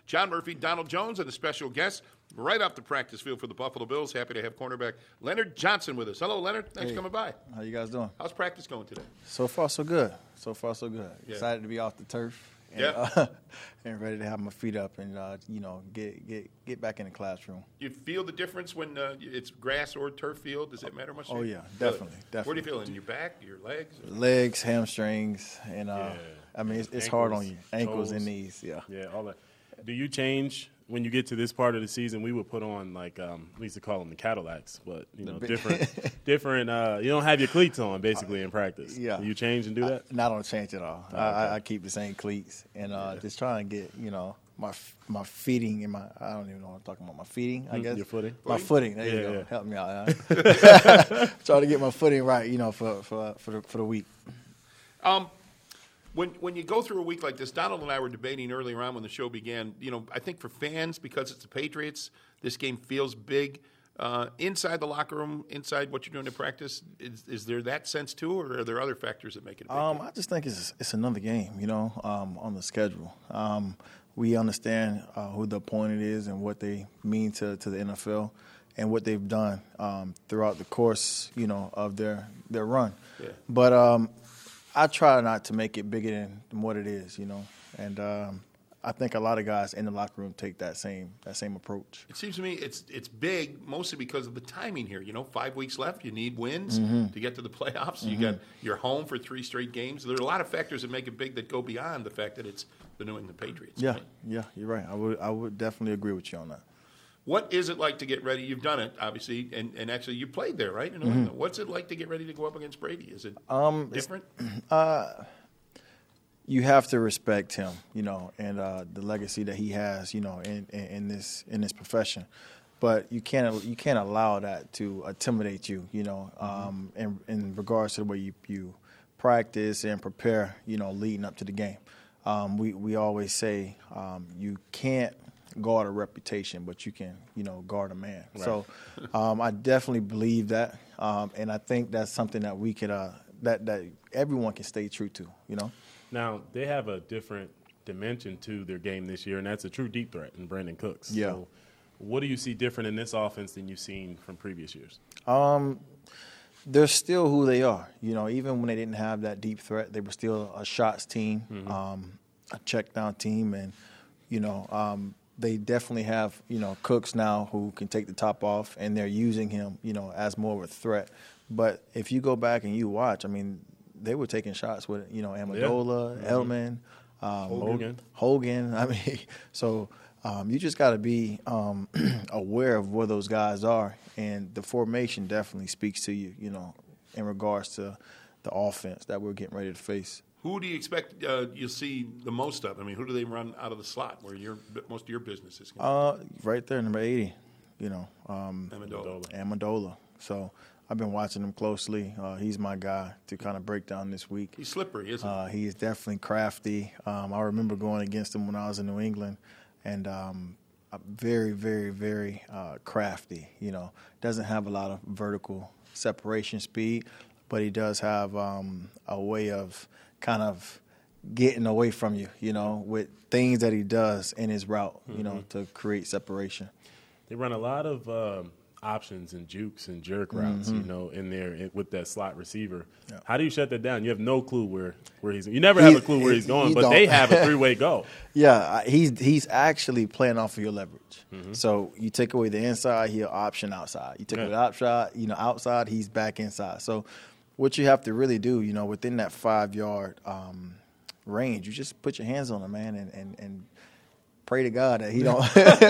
John Murphy, Donald Jones, and a special guest right off the practice field for the Buffalo Bills. Happy to have cornerback Leonard Johnson with us. Hello, Leonard. Thanks for coming by. How you guys doing? How's practice going today? So far, so good. So far, so good. Yeah. Excited to be off the turf. And, and ready to have my feet up and get back in the classroom. You feel the difference when it's grass or turf field? Does it matter much? Oh yeah, definitely. Where do you feel? In your back, your legs? Legs, hamstrings, and I mean it's hard on you. Ankles toes. and knees. Yeah. Yeah, all that. Do you change when you get to this part of the season? We would put on we used to call them the Cadillacs, but different. You don't have your cleats on basically in practice. Yeah. Do you change and do that? I don't change at all. I keep the same cleats and just trying to get my feeding and I don't even know what I'm talking about. My feeding, I guess. Your footing. My footing. There you go. Yeah. Help me out. Trying to get my footing right. For the week. When you go through a week like this, Donald and I were debating earlier on when the show began. I think for fans, because it's the Patriots, this game feels big. Inside the locker room, inside what you're doing in practice, is there that sense too, or are there other factors that make it a big game? I just think it's another game, on the schedule. We understand who the opponent is and what they mean to the NFL and what they've done throughout the course, of their run. Yeah. But I try not to make it bigger than what it is, and I think a lot of guys in the locker room take that same approach. It seems to me it's big mostly because of the timing here. 5 weeks left. You need wins to get to the playoffs. You're home for 3 straight games. There are a lot of factors that make it big that go beyond the fact that it's the New England Patriots. Yeah, right? yeah, you're right. I would definitely agree with you on that. What is it like to get ready? You've done it, obviously, and actually you played there, right? In New England. What's it like to get ready to go up against Brady? Is it different? You have to respect him, and the legacy that he has, in this profession. But you can't allow that to intimidate you, in regards to the way you practice and prepare, leading up to the game. We always say you can't guard a reputation, but you can, guard a man. Right. So I definitely believe that, and I think that's something that we could that everyone can stay true to, Now, they have a different dimension to their game this year, and that's a true deep threat in Brandon Cooks. Yeah. So what do you see different in this offense than you've seen from previous years? They're still who they are. Even when they didn't have that deep threat, they were still a shots team, a check down team, and, they definitely have, Cooks now who can take the top off, and they're using him, as more of a threat. But if you go back and you watch, they were taking shots with, Amendola, Edelman, Hogan. So you just got to be aware of where those guys are, and the formation definitely speaks to you, in regards to the offense that we're getting ready to face. Who do you expect you'll see the most of? Who do they run out of the slot where most of your business is going? Right there, number 80, Amendola. So I've been watching him closely. He's my guy to kind of break down this week. He's slippery, isn't he? He is definitely crafty. I remember going against him when I was in New England, and very, very, very crafty. Doesn't have a lot of vertical separation speed, but he does have a way of kind of getting away from you, with things that he does in his route, to create separation. They run a lot of options and jukes and jerk routes, in there with that slot receiver. Yeah. How do you shut that down? You have no clue where he's. You never have a clue where he's going, but they have a 3-way go. Yeah, he's actually playing off of your leverage. So you take away the inside, he'll option outside. You take away the outside, he's back inside. So what you have to really do, within that 5-yard range, you just put your hands on him, man, and pray to God that he don't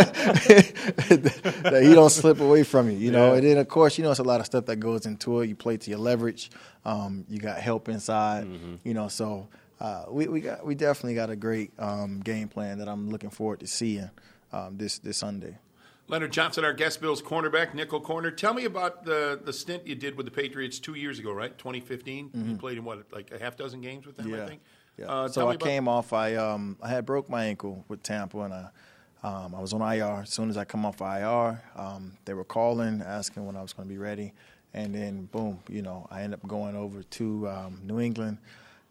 that he don't slip away from you, And then of course, it's a lot of stuff that goes into it. You play to your leverage. You got help inside, So we definitely got a great game plan that I'm looking forward to seeing this Sunday. Leonard Johnson, our guest, Bills cornerback, nickel corner. Tell me about the stint you did with the Patriots 2 years ago, right? 2015. You played in like a half dozen games with them, I think. Yeah. So I came off. I had broke my ankle with Tampa, and I was on IR. As soon as I come off IR, they were calling, asking when I was going to be ready, and then boom, I ended up going over to New England.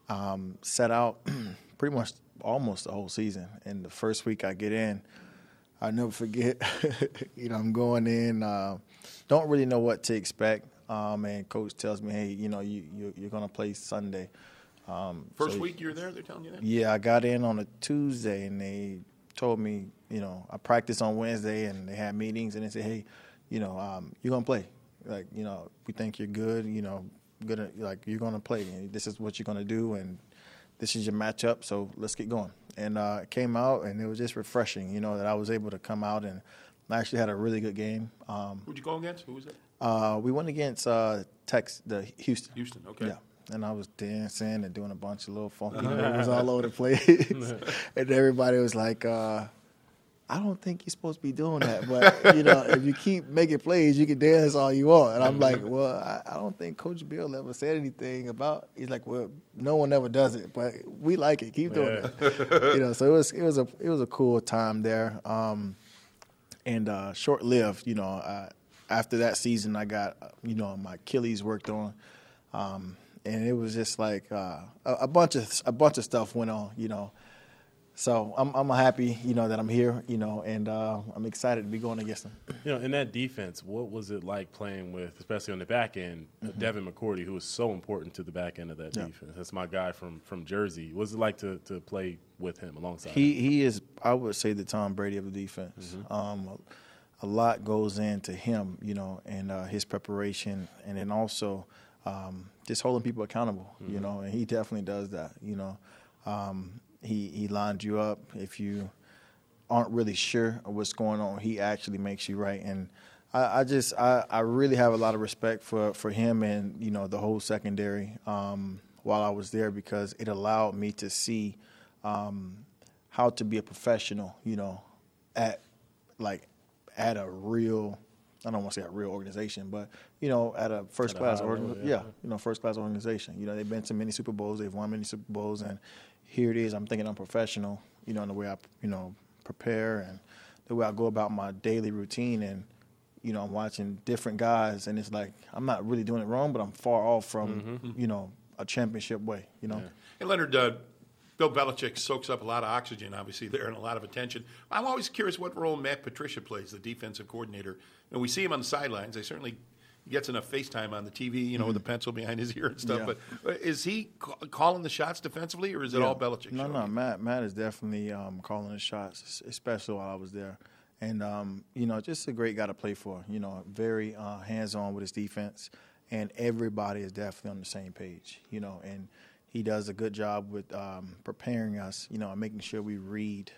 set out pretty much almost the whole season. And the first week I get in, I'll never forget, I'm going in, don't really know what to expect. And coach tells me, hey, you're going to play Sunday. First week you're there, they're telling you that? Yeah, I got in on a Tuesday, and they told me, I practiced on Wednesday, and they had meetings, and they said, hey, you're going to play. Like, we think you're good, you're going to play, and this is what you're going to do, and this is your matchup, so let's get going. And it came out, and it was just refreshing, that I was able to come out, and I actually had a really good game. Who'd you go against? Who was it? We went against Houston. Houston, okay. Yeah. And I was dancing and doing a bunch of little funky moves all over the place. And everybody was like, I don't think you're supposed to be doing that. But, if you keep making plays, you can dance all you want. And I'm like, well, I don't think Coach Bill ever said anything about – he's like, well, no one ever does it. But we like it. Keep doing it. So it was a cool time there. And short-lived, after that season, I got, my Achilles worked on. And it was just like a bunch of stuff went on, So I'm happy, that I'm here, and I'm excited to be going against them. In that defense, what was it like playing with, especially on the back end, Devin McCourty, who was so important to the back end of that defense? That's my guy from Jersey. What was it like to play with him alongside him? He is, I would say, the Tom Brady of the defense. A lot goes into him, and his preparation, and then also just holding people accountable, and he definitely does that, He lines you up. If you aren't really sure of what's going on, he actually makes you right. And I really have a lot of respect for him and, the whole secondary while I was there, because it allowed me to see how to be a professional, at a real, I don't want to say a real organization, but, at a first-class organization. First-class organization. They've been to many Super Bowls. They've won many Super Bowls. And here it is. I'm thinking I'm professional, in the way I, prepare and the way I go about my daily routine. And, I'm watching different guys. And it's like I'm not really doing it wrong, but I'm far off from, a championship way, Yeah. And Leonard, Bill Belichick soaks up a lot of oxygen, obviously, there, and a lot of attention. I'm always curious what role Matt Patricia plays, the defensive coordinator. And we see him on the sidelines. He gets enough FaceTime on the TV, with the pencil behind his ear and stuff. Yeah. But is he calling the shots defensively, or is it all Belichick? No. Matt is definitely calling the shots, especially while I was there. And, just a great guy to play for, very hands-on with his defense. And everybody is definitely on the same page, and he does a good job with preparing us, and making sure we read,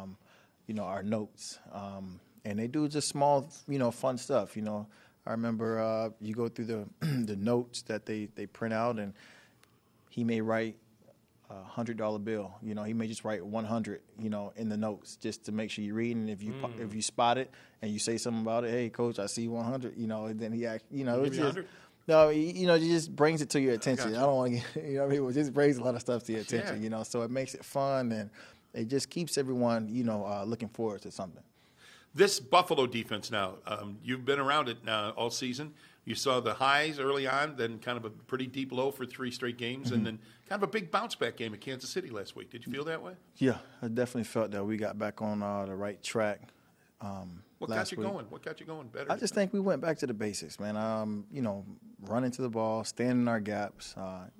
our notes. And they do just small, fun stuff. I remember you go through the notes that they print out, and he may write a $100 bill. He may just write 100, in the notes just to make sure you read. And if you spot it and you say something about it, hey, coach, I see 100. And then he it's just. No, he just brings it to your attention. I don't want to get, it just brings a lot of stuff to your attention, Yeah. So it makes it fun, and it just keeps everyone, looking forward to something. This Buffalo defense now, you've been around it now all season. You saw the highs early on, then kind of a pretty deep low for 3 straight games, and then kind of a big bounce-back game at Kansas City last week. Did you feel that way? Yeah, I definitely felt that we got back on the right track. What got you going? What got you going better? I just think we went back to the basics, man. Running to the ball, standing in our gaps,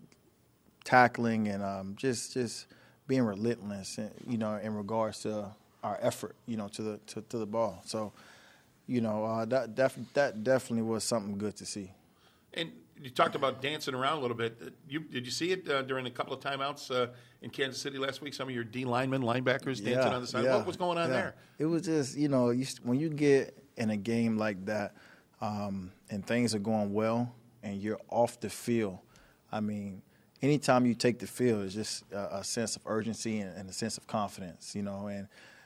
tackling, and just being relentless, in regards to our effort, to the ball. So, that definitely was something good to see. And you talked about dancing around a little bit. Did you see it during a couple of timeouts in Kansas City last week? Some of your D linemen, linebackers dancing on the side. What was going on there? It was just, when you get in a game like that and things are going well and you're off the field, I mean, anytime you take the field, it's just a sense of urgency and a sense of confidence, and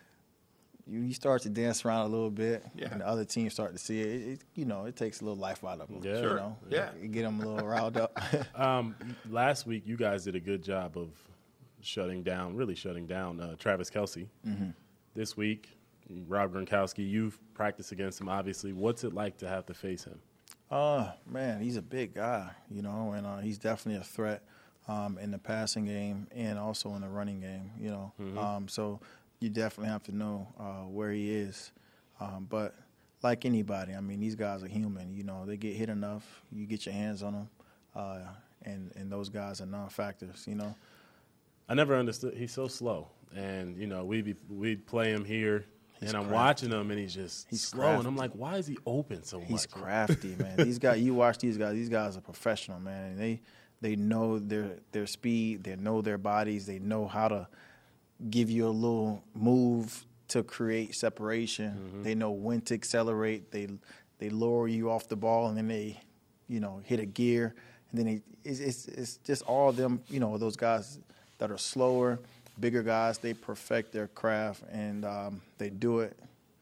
you start to dance around a little bit, and the other team start to see it. It takes a little life out of them. Yeah. Sure. You get them a little riled up. Last week, you guys did a good job of shutting down Travis Kelce. Mm-hmm. This week, Rob Gronkowski, you've practiced against him, obviously. What's it like to have to face him? Man, he's a big guy, and he's definitely a threat. in the passing game and also in the running game. You know, Mm-hmm. so you definitely have to know where he is. But like anybody, I mean, these guys are human. You know, they get hit enough, you get your hands on them, and those guys are non-factors. You know. I never understood. He's so slow, and you know we'd play him here, and I'm crafty. watching him, and he's slow, crafty. and I'm like, why is he open so much? He's crafty, man. These guys, you watch these guys. These guys are professional, man. And they know their speed. They know their bodies. They know how to give you a little move to create separation. Mm-hmm. They know when to accelerate. They lower you off the ball, and then they, you know, hit a gear, and then it's just all of them. You know, those guys that are slower, bigger guys. They perfect their craft, and they do it.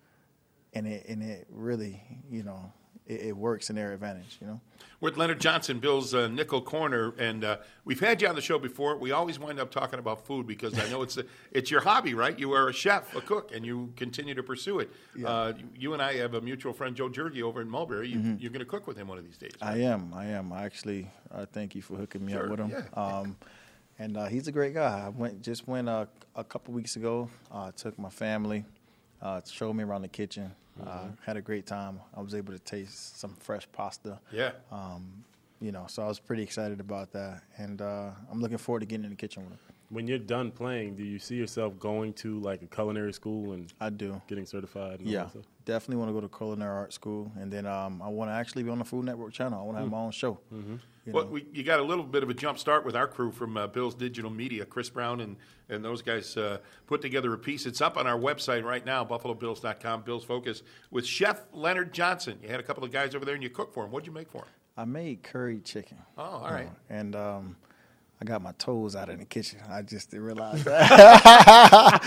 And it really, you know, it works in their advantage, you know. We're with Leonard Johnson, Bill's nickel corner, and we've had you on the show before. We always wind up talking about food because I know it's your hobby, right? You are a chef, a cook, and you continue to pursue it. Yeah. You and I have a mutual friend, Joe Jergy, over in Mulberry. You're going to cook with him one of these days. Right? I am. Actually, thank you for hooking me up with him. Yeah. And he's a great guy. I went a couple weeks ago. Took my family, showed me around the kitchen. Had a great time. I was able to taste some fresh pasta. Yeah. You know, so I was pretty excited about that, and I'm looking forward to getting in the kitchen with him. When you're done playing, do you see yourself going to like a culinary school and I do. getting certified? And all Yeah, that stuff? definitely want to go to culinary art school, and then I want to actually be on the Food Network channel. I want to have my own show. You Well, know. you got a little bit of a jump start with our crew from Bill's Digital Media. Chris Brown and those guys put together a piece. It's up on our website right now, buffalobills.com, Bill's Focus, with Chef Leonard Johnson. You had a couple of guys over there, and you cooked for them. What'd you make for them? I made curry chicken. Oh, all right. And I got my toes out in the kitchen. I just didn't realize that.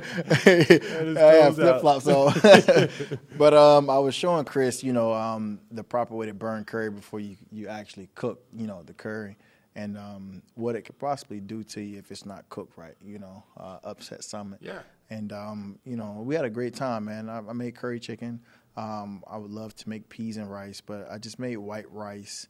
I have flip flops on. But I was showing Chris, you know, the proper way to burn curry before you actually cook, you know, the curry, and what it could possibly do to you if it's not cooked right. You know, upset stomach. Yeah. And you know, we had a great time, man. I made curry chicken. I would love to make peas and rice, but I just made white rice,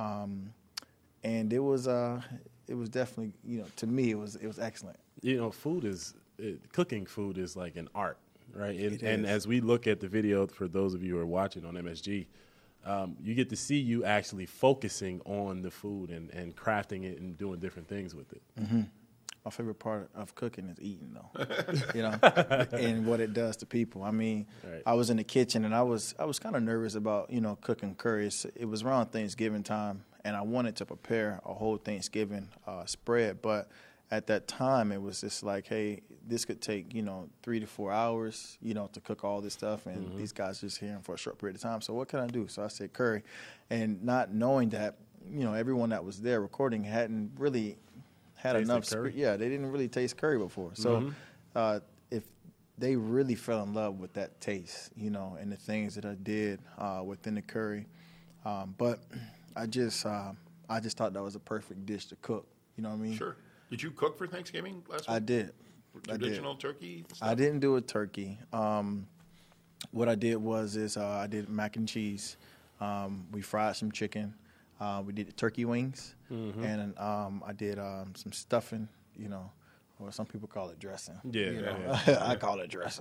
and it was definitely, you know, to me it was excellent. You know, cooking food is like an art, right? And is. as we look at the video, for those of you who are watching on MSG, you get to see you actually focusing on the food and crafting it and doing different things with it. Mm-hmm. My favorite part of cooking is eating, though, you know, and what it does to people. I mean, Right. I was in the kitchen, and I was kind of nervous about, you know, cooking curry. It was around Thanksgiving time, and I wanted to prepare a whole Thanksgiving spread. But at that time, it was just like, hey, this could take, you know, 3 to 4 hours, you know, to cook all this stuff, and these guys are just here for a short period of time. So what can I do? So I said curry, and not knowing that, you know, everyone that was there recording hadn't really had Tasted enough. curry? Yeah, they didn't really taste curry before. So if they really fell in love with that taste, you know, and the things that I did within the curry, but I just thought that was a perfect dish to cook. You know what I mean? Sure. Did you cook for Thanksgiving last week? I did. Traditional turkey stuff? I didn't do a turkey. What I did was I did mac and cheese. We fried some chicken. We did the turkey wings, and I did some stuffing, you know, or some people call it dressing. Yeah, you know? yeah. I call it dressing.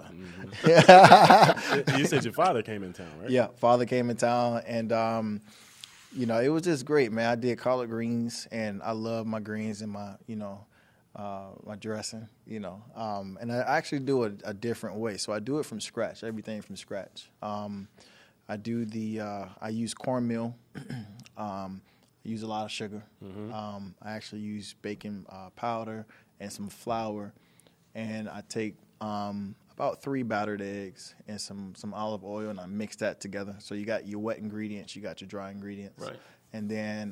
You said your father came in town, right? Yeah, father came in town, and you know, it was just great, man. I did collard greens, and I love my greens and my, you know, my dressing, you know, and I actually do it a different way. So I do it from scratch, everything from scratch. I do I use cornmeal. I use a lot of sugar. I actually use baking powder and some flour, and I take about 3 battered eggs and some olive oil, and I mix that together. So you got your wet ingredients, you got your dry ingredients, Right. And then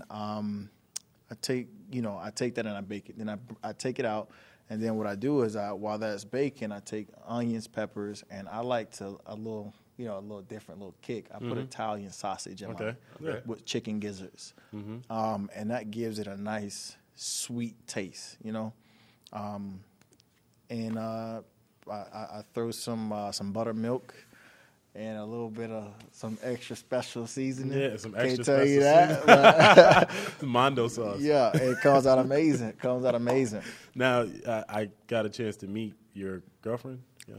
I take that and I bake it. Then I take it out, and then what I do is while that's baking, I take onions, peppers, and I like to a little different little kick. I put Italian sausage in Okay. with chicken gizzards, and that gives it a nice sweet taste, you know. And I throw some buttermilk, and a little bit of some extra special seasoning. Yeah, some Can't extra tell special you that. Mondo sauce. Yeah, it comes out amazing. It comes out amazing. Now, I got a chance to meet your girlfriend,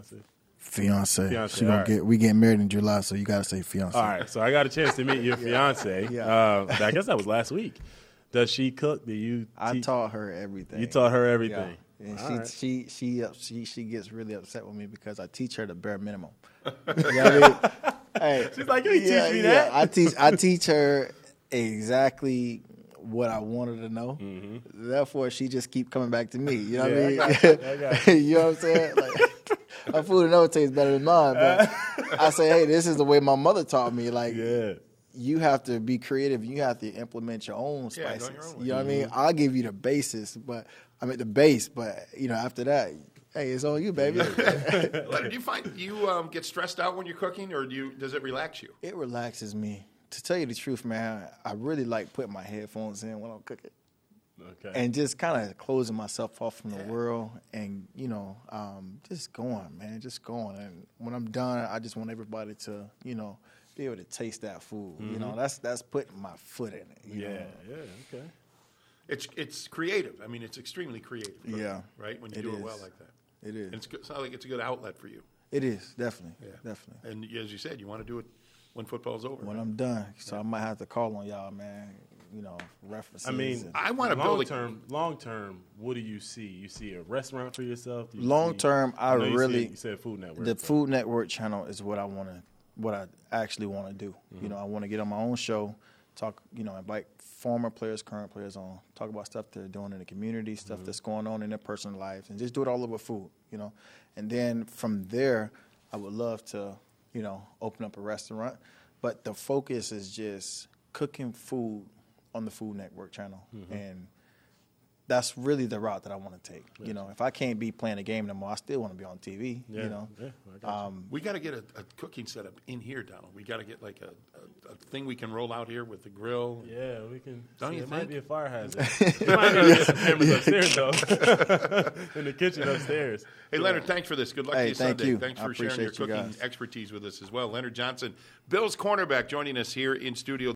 Fiance. She all right. we getting married in July, so you got to say fiance. All right, so I got a chance to meet your fiance. Yeah. I guess that was last week. Does she cook? Do you? I taught her everything. You taught her everything. Yeah. And All right. she gets really upset with me because I teach her the bare minimum. You know what I mean? Hey, She's like, you ain't teach me that. I teach her exactly what I want her to know. Mm-hmm. Therefore, she just keep coming back to me. You know what I mean? I got you. You know what I'm saying? Like, her food never tastes better than mine. But I say, hey, this is the way my mother taught me. Like, you have to be creative. You have to implement your own spices. Your own you know what I mean? I'll give you the basis, but the base. But after that, hey, it's on you, baby. Leonard, do you find you get stressed out when you're cooking, or does it relax you? It relaxes me. To tell you the truth, man, I really like putting my headphones in when I'm cooking. Okay. And just kind of closing myself off from the world and, just going, man, just going. And when I'm done, I just want everybody to, be able to taste that food. Mm-hmm. That's putting my foot in it. You know? Okay. It's creative. I mean, it's extremely creative. Yeah. Right? When you do it well like that. It is. And it sounds like it's a good outlet for you. It is, definitely. Yeah. Definitely. And as you said, you want to do it when football's over. When I'm done. So I might have to call on y'all, man, references. I mean, I want to build long term, what do you see? You see a restaurant for yourself? Long term, you said Food Network. The Food Network channel is what I actually want to do. Mm-hmm. I want to get on my own show, talk, invite former players, current players on, talk about stuff they're doing in the community, stuff that's going on in their personal lives, and just do it all over food, And then from there, I would love to, open up a restaurant. But the focus is just cooking food on the Food Network channel. Mm-hmm. And that's really the route that I want to take. Yes. If I can't be playing a game no more, I still want to be on TV. We got to get a cooking setup in here, Donald. We got to get like a thing we can roll out here with the grill. Yeah, we can. Don't you it think? Might be a fire hazard. We might need to get some cameras upstairs though, in the kitchen upstairs. Hey, Leonard, thanks for this. Good luck to you Sunday. You. Thanks for sharing your cooking expertise with us as well. Leonard Johnson, Bills cornerback, joining us here in studio.